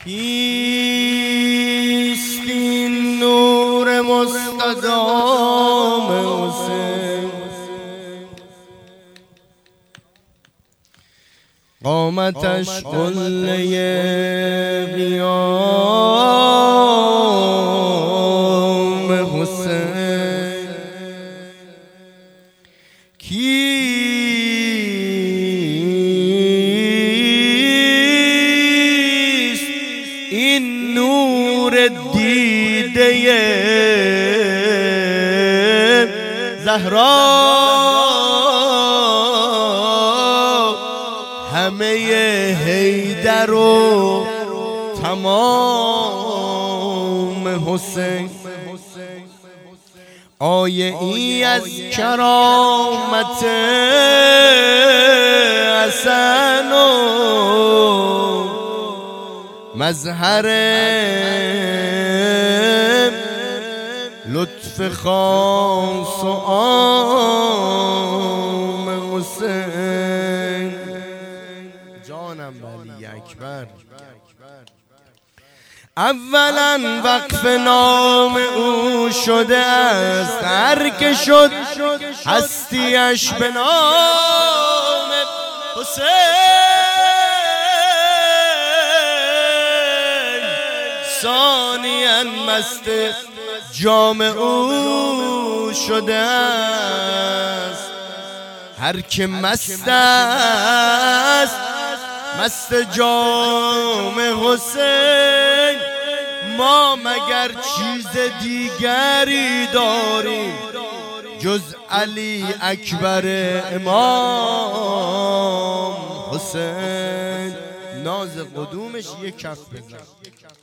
کیست این نور مستدام حسین؟ قامتش قله قیام حسین. کیست این نور دیده زهرا؟ همه حیدر و تمام حسین. آیه ای از کرامت حسن و مظهر لطف خاص و عام حسین. جانم ولی اکبر. اولا وقف نام او شده است، هر که شد هستیش به نام حسین. ثانیا مست جام او شده است، هر که مست است مست جام حسین. ما مگر چیز دیگری داریم جز علی اکبر امام حسین؟ ناز قدومش یک کف بزن.